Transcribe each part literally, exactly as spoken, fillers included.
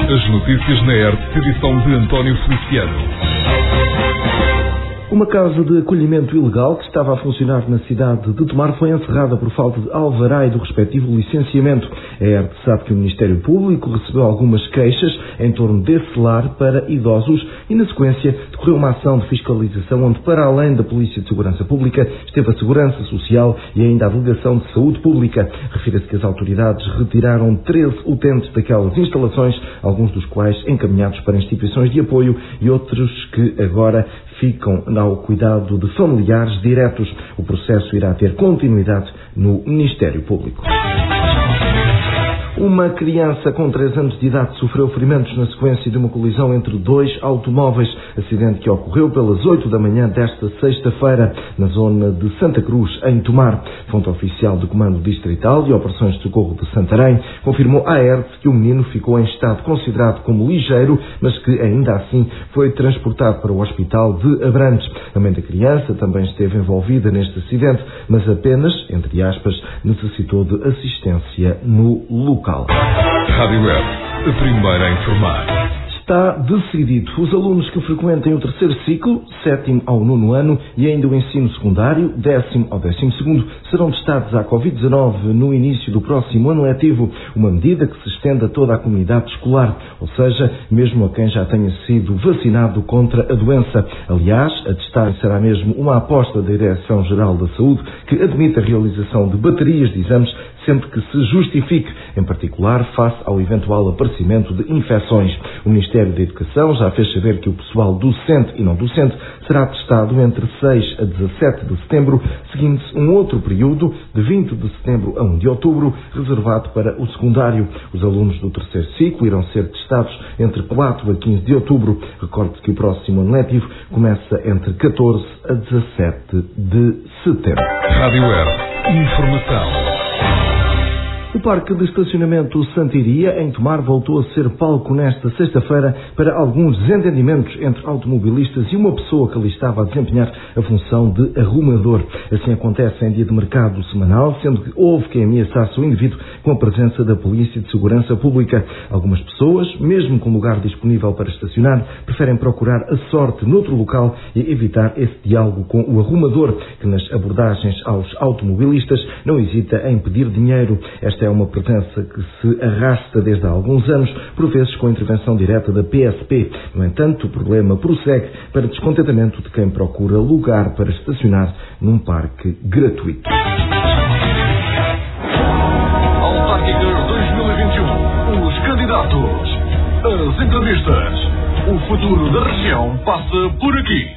As notícias na R T P, edição de António Feliciano. Uma casa de acolhimento ilegal que estava a funcionar na cidade de Tomar foi encerrada por falta de alvará e do respectivo licenciamento. A R T sabe que o Ministério Público recebeu algumas queixas em torno desse lar para idosos e, na sequência, decorreu uma ação de fiscalização onde, para além da Polícia de Segurança Pública, esteve a Segurança Social e ainda a Delegação de Saúde Pública. Refira-se que as autoridades retiraram treze utentes daquelas instalações, alguns dos quais encaminhados para instituições de apoio e outros que agora ficam ao cuidado de familiares diretos. O processo irá ter continuidade no Ministério Público. Uma criança com três anos de idade sofreu ferimentos na sequência de uma colisão entre dois automóveis, acidente que ocorreu pelas oito da manhã desta sexta-feira, na zona de Santa Cruz, em Tomar. Fonte oficial do Comando Distrital de Operações de Socorro de Santarém confirmou à R T que o menino ficou em estado considerado como ligeiro, mas que ainda assim foi transportado para o Hospital de Abrantes. A mãe da criança também esteve envolvida neste acidente, mas apenas, entre aspas, necessitou de assistência no local. Rádio R T, a primeira a informar. Está decidido. Os alunos que frequentem o terceiro ciclo, sétimo ao nono ano e ainda o ensino secundário, décimo ao décimo segundo, serão testados à covid dezanove no início do próximo ano letivo, uma medida que se estende a toda a comunidade escolar, ou seja, mesmo a quem já tenha sido vacinado contra a doença. Aliás, a testagem será mesmo uma aposta da Direção-Geral da Saúde, que admite a realização de baterias de exames sempre que se justifique, em particular face ao eventual aparecimento de infecções. O Ministério da Educação já fez saber que o pessoal docente e não docente será testado entre seis a dezassete de setembro, seguindo-se um outro período de vinte de setembro a primeiro de outubro, reservado para o secundário. Os alunos do terceiro ciclo irão ser testados entre quatro a quinze de outubro. Recorde que o próximo ano letivo começa entre catorze a dezassete de setembro. Rádio R T, informação. O parque de estacionamento Santiria, em Tomar, voltou a ser palco nesta sexta-feira para alguns desentendimentos entre automobilistas e uma pessoa que ali estava a desempenhar a função de arrumador. Assim acontece em dia de mercado semanal, sendo que houve quem ameaçasse o indivíduo com a presença da Polícia de Segurança Pública. Algumas pessoas, mesmo com lugar disponível para estacionar, preferem procurar a sorte noutro local e evitar esse diálogo com o arrumador, que nas abordagens aos automobilistas não hesita em pedir dinheiro. Esta é uma presença que se arrasta desde há alguns anos, por vezes com a intervenção direta da P S P. No entanto, o problema prossegue para descontentamento de quem procura lugar para estacionar num parque gratuito. Autárquicas dois mil e vinte e um. Os candidatos. As entrevistas. O futuro da região passa por aqui.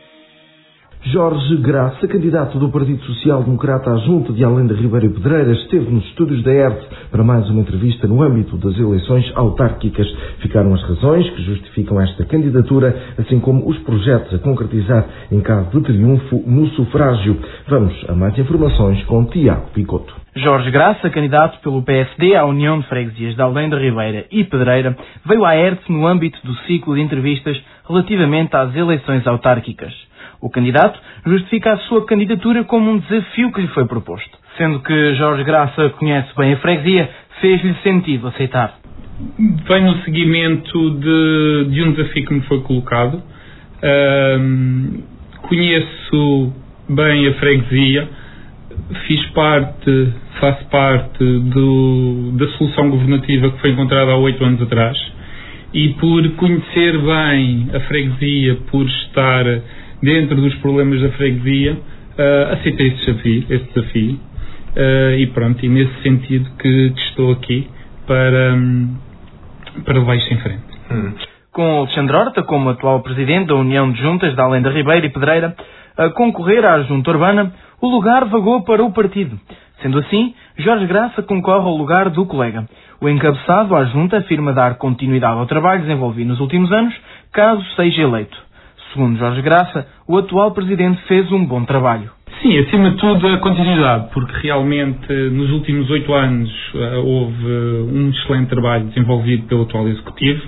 Jorge Graça, candidato do Partido Social Democrata à Junta de Além da Ribeira e Pedreira, esteve nos estúdios da R T para mais uma entrevista no âmbito das eleições autárquicas. Ficaram as razões que justificam esta candidatura, assim como os projetos a concretizar em caso de triunfo no sufrágio. Vamos a mais informações com Tiago Picoto. Jorge Graça, candidato pelo P S D à União de Freguesias de Além da Ribeira e Pedreira, veio à R T no âmbito do ciclo de entrevistas relativamente às eleições autárquicas. O candidato justifica a sua candidatura como um desafio que lhe foi proposto. Sendo que Jorge Graça conhece bem a freguesia, fez-lhe sentido aceitar. Vem no seguimento de, de um desafio que me foi colocado. Um, conheço bem a freguesia, fiz parte, faço parte do, da solução governativa que foi encontrada há oito anos atrás, e por conhecer bem a freguesia, por estar dentro dos problemas da freguesia, uh, aceitei esse desafio, esse desafio uh, e pronto, e nesse sentido que, que estou aqui para, um, para levar isto em frente. Hum. Com Alexandre Horta como atual presidente da União de Juntas de Além da Ribeira e Pedreira a concorrer à Junta Urbana, o lugar vagou para o partido. Sendo assim, Jorge Graça concorre ao lugar do colega. O encabeçado à Junta afirma dar continuidade ao trabalho desenvolvido nos últimos anos, caso seja eleito. Segundo Jorge Graça, o atual presidente fez um bom trabalho. Sim, acima de tudo a continuidade, porque realmente nos últimos oito anos uh, houve um excelente trabalho desenvolvido pelo atual Executivo.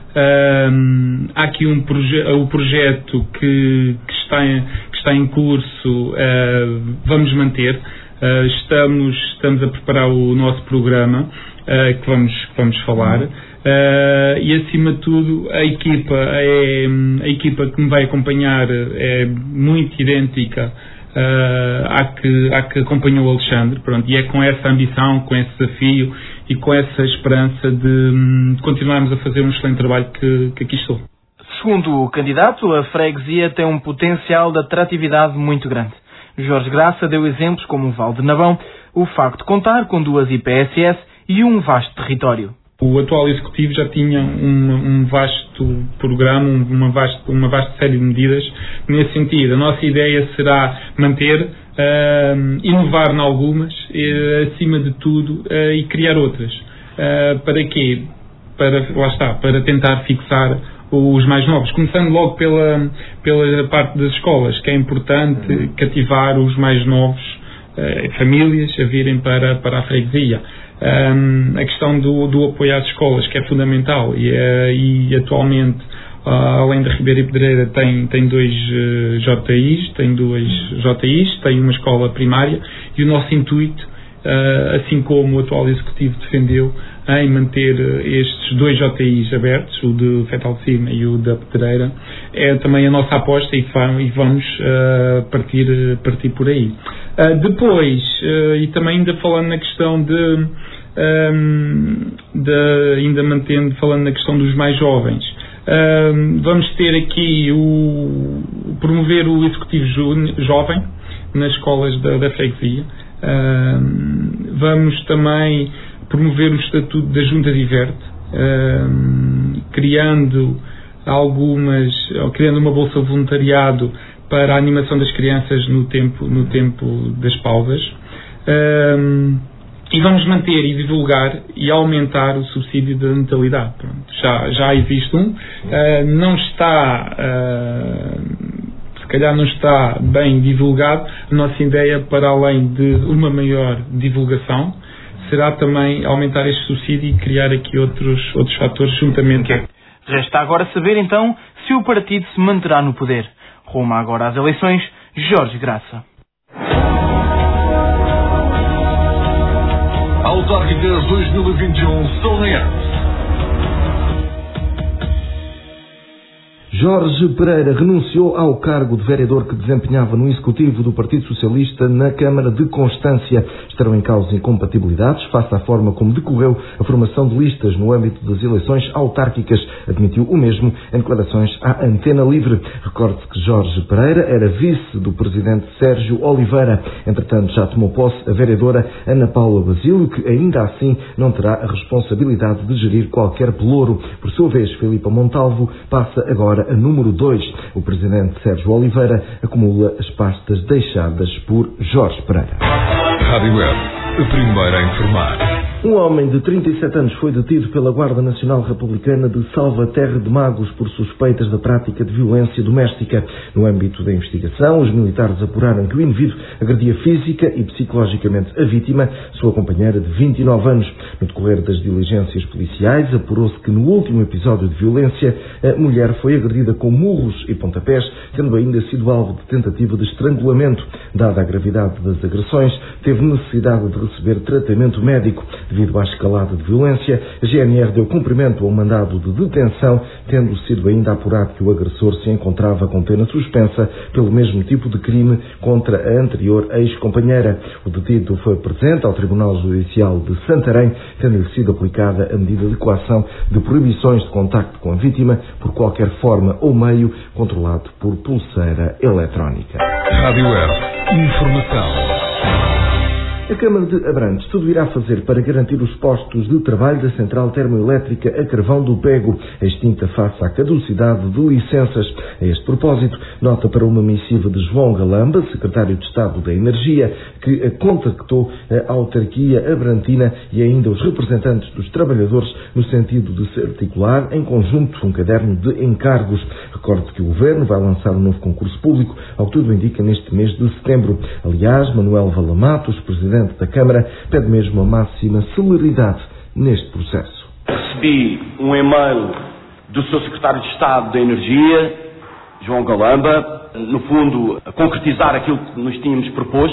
Uh, há aqui um proje- o projeto que, que, está em, que está em curso, uh, vamos manter. Uh, estamos, estamos a preparar o nosso programa uh, que, vamos, que vamos falar. Uh, e acima de tudo a equipa, é, a equipa que me vai acompanhar é muito idêntica uh, à, que, à que acompanhou o Alexandre, pronto, e é com essa ambição, com esse desafio e com essa esperança de, de continuarmos a fazer um excelente trabalho que, que aqui estou. Segundo o candidato, a freguesia tem um potencial de atratividade muito grande. Jorge Graça deu exemplos como o Val de Navão, o facto de contar com duas I P S S e um vasto território. O atual Executivo já tinha um, um vasto programa, uma vasta, uma vasta série de medidas nesse sentido. A nossa ideia será manter, uh, inovar em algumas, uh, acima de tudo, uh, e criar outras. Uh, para quê? Para, lá está, para tentar fixar os mais novos, começando logo pela, pela parte das escolas, que é importante cativar os mais novos, uh, famílias, a virem para, para a freguesia. Um, a questão do, do apoio às escolas, que é fundamental, e, uh, e atualmente, uh, além da Ribeira e Pedreira, tem, tem dois uh, J Is, tem duas J Is, tem uma escola primária, e o nosso intuito, uh, assim como o atual Executivo defendeu, em manter estes dois J Is abertos, o de Fetal de Cima e o da Pedreira, é também a nossa aposta e vamos uh, partir, partir por aí. Uh, depois, uh, e também ainda falando na questão de, um, de ainda mantendo, falando na questão dos mais jovens, uh, vamos ter aqui o promover o Executivo Jovem nas escolas da, da freguesia. Uh, vamos também promover o Estatuto da Junta Diverte, uh, criando algumas, ou criando uma bolsa de voluntariado para a animação das crianças no tempo, no tempo das pausas. Uh, e vamos manter e divulgar e aumentar o subsídio da natalidade. Pronto, já, já existe um, uh, não está, uh, se calhar não está bem divulgado. A nossa ideia, para além de uma maior divulgação, será também aumentar este subsídio e criar aqui outros, outros fatores juntamente. Okay. Resta agora saber então se o partido se manterá no poder. Rumo agora às eleições, Jorge Graça. Autárquicas dois mil e vinte e um são reais. Jorge Pereira renunciou ao cargo de vereador que desempenhava no Executivo do Partido Socialista na Câmara de Constância. Estarão em causa incompatibilidades face à forma como decorreu a formação de listas no âmbito das eleições autárquicas, admitiu o mesmo em declarações à Antena Livre. Recorde-se que Jorge Pereira era vice do presidente Sérgio Oliveira. Entretanto, já tomou posse a vereadora Ana Paula Basílio, que ainda assim não terá a responsabilidade de gerir qualquer pelouro. Por sua vez, Filipa Montalvo passa agora a número dois. O presidente Sérgio Oliveira acumula as pastas deixadas por Jorge Pereira. Rádio Web, a primeira a informar. Um homem de trinta e sete anos foi detido pela Guarda Nacional Republicana de Salvaterra de Magos por suspeitas da prática de violência doméstica. No âmbito da investigação, os militares apuraram que o indivíduo agredia física e psicologicamente a vítima, sua companheira de vinte e nove anos. No decorrer das diligências policiais, apurou-se que no último episódio de violência, a mulher foi agredida com murros e pontapés, tendo ainda sido alvo de tentativa de estrangulamento. Dada a gravidade das agressões, teve necessidade de receber tratamento médico. Devido à escalada de violência, a G N R deu cumprimento ao mandado de detenção, tendo sido ainda apurado que o agressor se encontrava com pena suspensa pelo mesmo tipo de crime contra a anterior ex-companheira. O detido foi presente ao Tribunal Judicial de Santarém, tendo-lhe sido aplicada a medida de coação de proibições de contacto com a vítima por qualquer forma ou meio, controlado por pulseira eletrónica. Rádio Web, informação. A Câmara de Abrantes tudo irá fazer para garantir os postos de trabalho da central termoelétrica a carvão do Pego, extinta face à caducidade de licenças. A este propósito, nota para uma missiva de João Galamba, secretário de Estado da Energia, que contactou a autarquia abrantina e ainda os representantes dos trabalhadores no sentido de se articular em conjunto um caderno de encargos. Recorde que o Governo vai lançar um novo concurso público, ao que tudo indica, neste mês de setembro. Aliás, Manuel Valamatos, presidente da Câmara, pede mesmo a máxima celeridade neste processo. Recebi um e-mail do seu secretário de Estado da Energia, João Galamba, no fundo a concretizar aquilo que nos tínhamos proposto,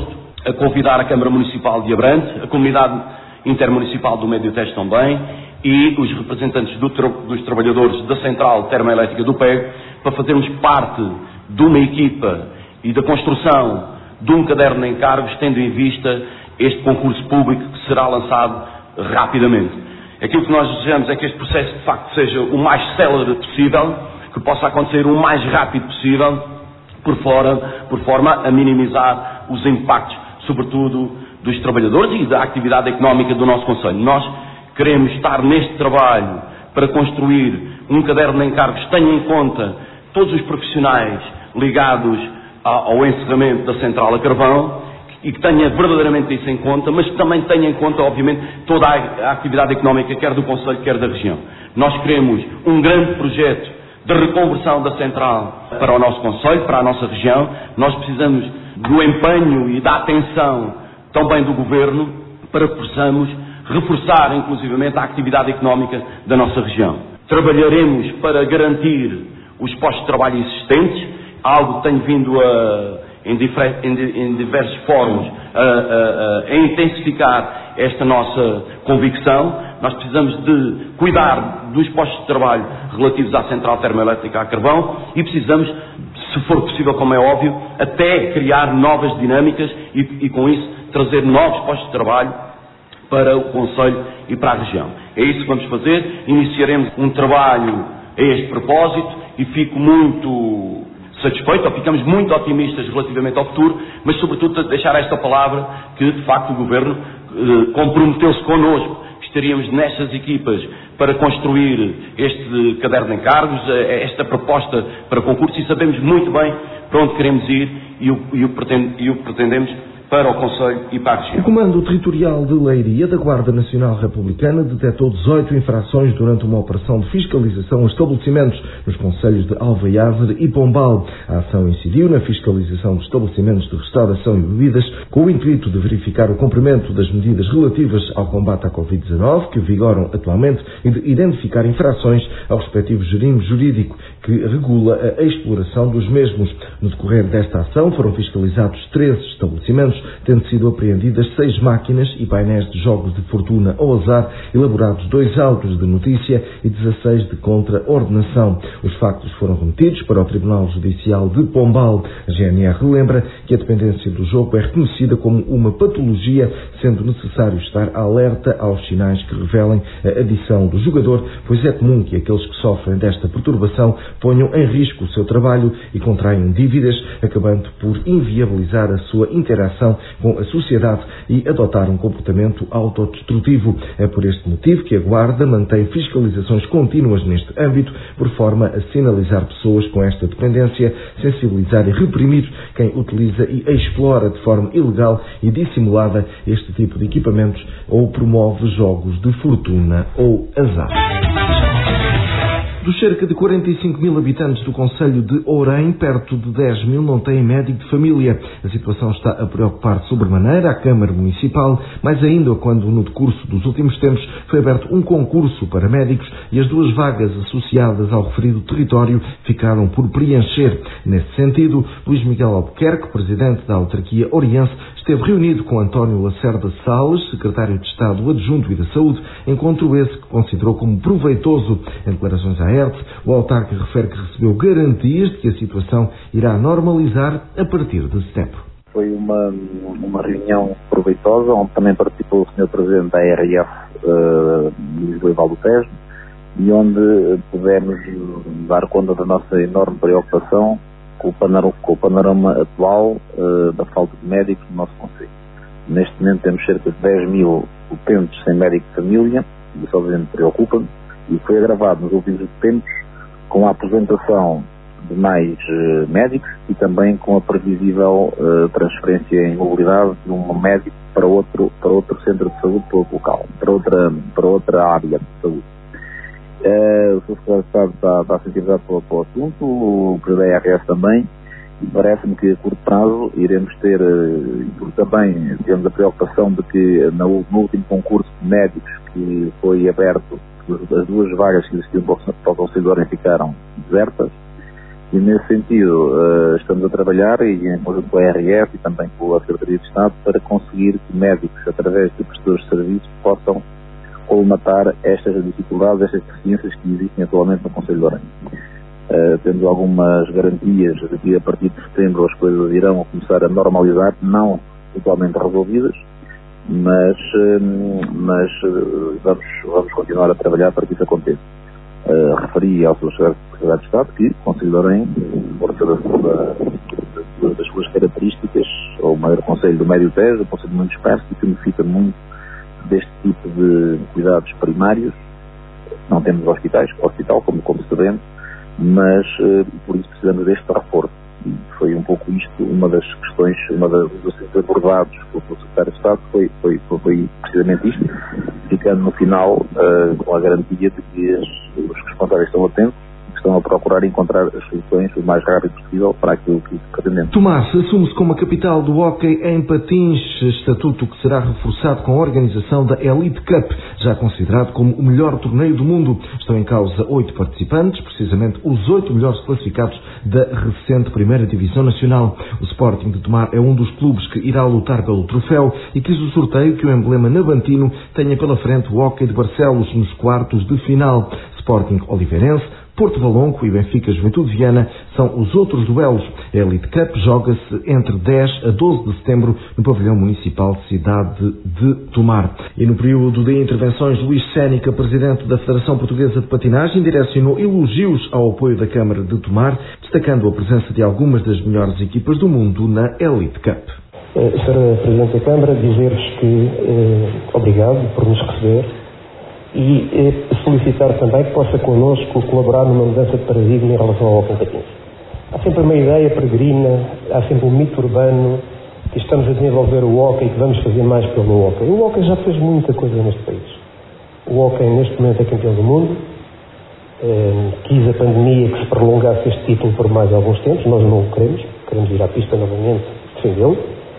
a convidar a Câmara Municipal de Abrantes, a Comunidade Intermunicipal do Médio Tejo também, e os representantes do tra dos trabalhadores da Central Termoelétrica do Pego, para fazermos parte de uma equipa e da construção de um caderno de encargos, tendo em vista este concurso público que será lançado rapidamente. Aquilo que nós desejamos é que este processo de facto seja o mais célere possível, que possa acontecer o mais rápido possível, por, fora, por forma a minimizar os impactos, sobretudo dos trabalhadores e da atividade económica do nosso Conselho. Nós queremos estar neste trabalho para construir um caderno de encargos que tenha em conta todos os profissionais ligados ao encerramento da central a carvão e que tenha verdadeiramente isso em conta, mas que também tenha em conta, obviamente, toda a atividade económica, quer do Conselho, quer da região. Nós queremos um grande projeto de reconversão da central para o nosso Conselho, para a nossa região. Nós precisamos do empenho e da atenção também do Governo para que possamos reforçar, inclusivamente, a atividade económica da nossa região. Trabalharemos para garantir os postos de trabalho existentes, algo que tem vindo a, em, em, em diversos fóruns a, a, a intensificar esta nossa convicção. Nós precisamos de cuidar dos postos de trabalho relativos à central termoelétrica a carvão e precisamos, se for possível, como é óbvio, até criar novas dinâmicas e, e com isso trazer novos postos de trabalho para o Conselho e para a região. É isso que vamos fazer. Iniciaremos um trabalho a este propósito e fico muito satisfeito, ou ficamos muito otimistas relativamente ao futuro, mas sobretudo deixar esta palavra que de facto o Governo eh, comprometeu-se connosco, que estaríamos nestas equipas para construir este caderno de encargos, esta proposta para concurso, e sabemos muito bem para onde queremos ir e o, e o, pretend, e o pretendemos para o Conselho e para a região. O Comando Territorial de Leiria da Guarda Nacional Republicana detectou dezoito infrações durante uma operação de fiscalização a estabelecimentos nos concelhos de Alvaiave e Pombal. A ação incidiu na fiscalização de estabelecimentos de restauração e bebidas com o intuito de verificar o cumprimento das medidas relativas ao combate à covid dezanove que vigoram atualmente e de identificar infrações ao respectivo regime jurídico que regula a exploração dos mesmos. No decorrer desta ação foram fiscalizados treze estabelecimentos, tendo sido apreendidas seis máquinas e painéis de jogos de fortuna ao azar, elaborados dois autos de notícia e dezasseis de contraordenação. Os factos foram remetidos para o Tribunal Judicial de Pombal. A G N R lembra que a dependência do jogo é reconhecida como uma patologia, sendo necessário estar alerta aos sinais que revelem a adição do jogador, pois é comum que aqueles que sofrem desta perturbação ponham em risco o seu trabalho e contraiam dívidas, acabando por inviabilizar a sua interação com a sociedade e adotar um comportamento autodestrutivo. É por este motivo que a Guarda mantém fiscalizações contínuas neste âmbito, por forma a sinalizar pessoas com esta dependência, sensibilizar e reprimir quem utiliza e explora de forma ilegal e dissimulada este tipo de equipamentos ou promove jogos de fortuna ou azar. Dos cerca de quarenta e cinco mil habitantes do concelho de Ourém, perto de dez mil não têm médico de família. A situação está a preocupar de sobremaneira a Câmara Municipal, mais ainda quando no decurso dos últimos tempos foi aberto um concurso para médicos e as duas vagas associadas ao referido território ficaram por preencher. Nesse sentido, Luís Miguel Albuquerque, presidente da autarquia oriense, esteve reunido com António Lacerda Salles, secretário de Estado adjunto e da Saúde, encontro esse que considerou como proveitoso. Em declarações à R T, o autarca refere que recebeu garantias de que a situação irá normalizar a partir de setembro. Foi uma, uma reunião proveitosa, onde também participou o senhor Presidente da A R F, uh, Lisboa e Val do Tejo, e onde pudemos dar conta da nossa enorme preocupação com o panorama, com o panorama atual uh, da falta de médicos no nosso concelho. Neste momento temos cerca de dez mil utentes sem médico de família, e isso obviamente preocupa-me, e foi agravado nos últimos tempos com a apresentação de mais uh, médicos e também com a previsível uh, transferência em mobilidade de um médico para outro, para outro centro de saúde, para outro local, para outra, para outra área de saúde. Uh, o Sr Secretário de Estado está, está sensibilizado para, para o assunto, o Presidente da A R S também, e parece-me que a curto prazo iremos ter, uh, porque também temos a preocupação de que no, no último concurso de médicos que foi aberto, as duas vagas que existiam para o Conselho ficaram desertas, E nesse sentido uh, estamos a trabalhar, e em conjunto com a R F e também com a Secretaria de Estado, para conseguir que médicos, através de prestadores de serviços, possam colmatar estas dificuldades, estas deficiências que existem atualmente no Concelho de Orem. Uh, temos algumas garantias de que a partir de setembro as coisas irão começar a normalizar, não totalmente resolvidas, mas, uh, mas uh, vamos, vamos continuar a trabalhar para que isso aconteça. Uh, referi ao seu Secretário de Estado que o Concelho de Orem, por todas as, das suas características, é o maior Concelho do Médio Tejo, um Concelho muito disperso, e que necessita muito deste tipo de cuidados primários. Não temos hospitais, hospital, como, como sabemos, mas uh, por isso precisamos deste reforço. E foi um pouco isto, uma das questões, uma das, dos abordados pelo Secretário de Estado, foi, foi, foi precisamente isto, ficando no final uh, com a garantia de que as, os responsáveis estão atentos, estão a procurar encontrar as soluções o mais rápido possível para aquilo que pretendemos. Tomar assume-se como a capital do hóquei em patins, estatuto que será reforçado com a organização da Elite Cup, já considerado como o melhor torneio do mundo. Estão em causa oito participantes, precisamente os oito melhores classificados da recente Primeira Divisão Nacional. O Sporting de Tomar é um dos clubes que irá lutar pelo troféu e quis o sorteio que o emblema navantino tenha pela frente o hóquei de Barcelos nos quartos de final. Sporting Oliveirense, Porto Valongo e Benfica Juventude Viana são os outros duelos. A Elite Cup joga-se entre dez a doze de setembro no pavilhão municipal de cidade de Tomar. E no período de intervenções, Luís Sénica, presidente da Federação Portuguesa de Patinagem, direcionou elogios ao apoio da Câmara de Tomar, destacando a presença de algumas das melhores equipas do mundo na Elite Cup. Senhora Presidente da Câmara, dizer-vos que eh, obrigado por nos receber e eh, solicitar também que possa connosco colaborar numa mudança de paradigma em relação ao hóquei patins. Há sempre uma ideia peregrina, há sempre um mito urbano que estamos a desenvolver o hóquei e que vamos fazer mais pelo hóquei. O hóquei já fez muita coisa neste país. O hóquei neste momento é campeão do mundo. Eh, quis a pandemia que se prolongasse este título por mais alguns tempos. Nós não o queremos. Queremos ir à pista novamente defendê-lo.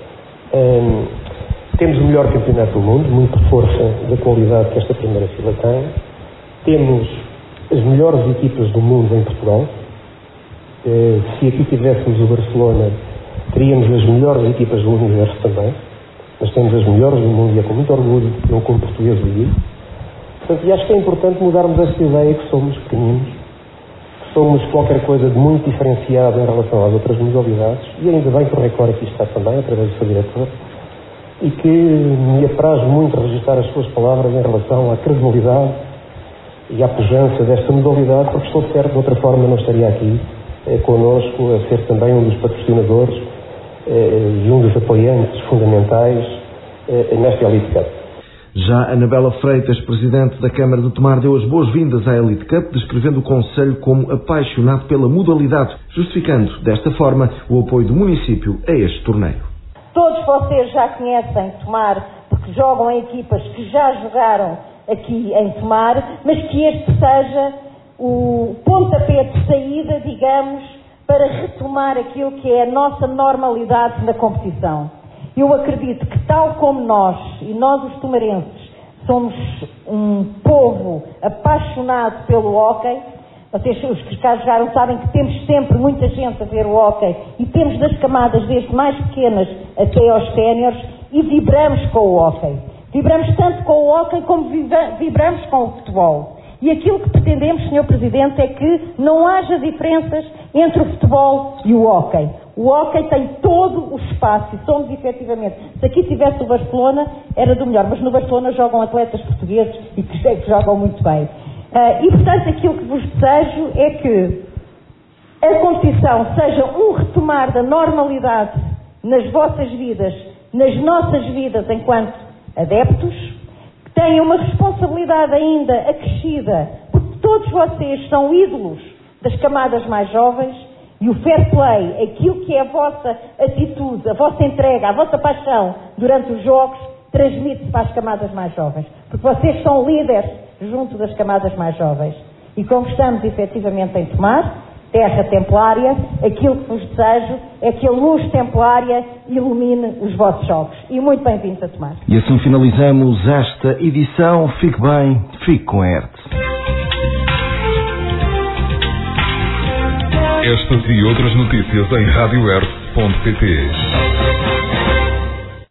Eh, Temos o melhor campeonato do mundo, muito força da qualidade que esta primeira fila tem. Temos as melhores equipas do mundo em Portugal. Eh, se aqui tivéssemos o Barcelona, teríamos as melhores equipas do universo também. Mas temos as melhores do mundo e é com muito orgulho que eu, como português, digo. Portanto, e acho que é importante mudarmos essa ideia que somos pequeninos, que somos qualquer coisa de muito diferenciado em relação às outras modalidades, e ainda bem que o Record aqui está também, através do seu diretor, e que me apraz muito registrar as suas palavras em relação à credibilidade e à pujança desta modalidade, porque estou certo, de outra forma não estaria aqui eh, connosco a ser também um dos patrocinadores eh, e um dos apoiantes fundamentais eh, nesta Elite Cup. Já Anabela Freitas, presidente da Câmara de Tomar, deu as boas-vindas à Elite Cup, descrevendo o Concelho como apaixonado pela modalidade, justificando desta forma o apoio do município a este torneio. Todos vocês já conhecem Tomar, porque jogam em equipas que já jogaram aqui em Tomar, mas que este seja o pontapé de saída, digamos, para retomar aquilo que é a nossa normalidade na competição. Eu acredito que, tal como nós, e nós os tomarenses, somos um povo apaixonado pelo hóquei, vocês, os que cá jogaram, sabem que temos sempre muita gente a ver o hóquei e temos das camadas desde mais pequenas até aos séniores e vibramos com o hóquei. Vibramos tanto com o hóquei como vibramos com o futebol. E aquilo que pretendemos, senhor Presidente, é que não haja diferenças entre o futebol e o hóquei. O hóquei tem todo o espaço e somos efetivamente, se aqui tivesse o Barcelona, era do melhor, mas no Barcelona jogam atletas portugueses e que jogam muito bem. Uh, e, portanto, aquilo que vos desejo é que a competição seja um retomar da normalidade nas vossas vidas, nas nossas vidas enquanto adeptos, que tenham uma responsabilidade ainda acrescida, porque todos vocês são ídolos das camadas mais jovens e o fair play, aquilo que é a vossa atitude, a vossa entrega, a vossa paixão durante os jogos, transmite-se para as camadas mais jovens, porque vocês são líderes junto das camadas mais jovens. E como estamos efetivamente em Tomar, terra templária, aquilo que vos desejo é que a luz templária ilumine os vossos jogos. E muito bem-vindos a Tomar. E assim finalizamos esta edição. Fique bem, fique com a Hertz. Estas e outras notícias em rádio erce ponto pt.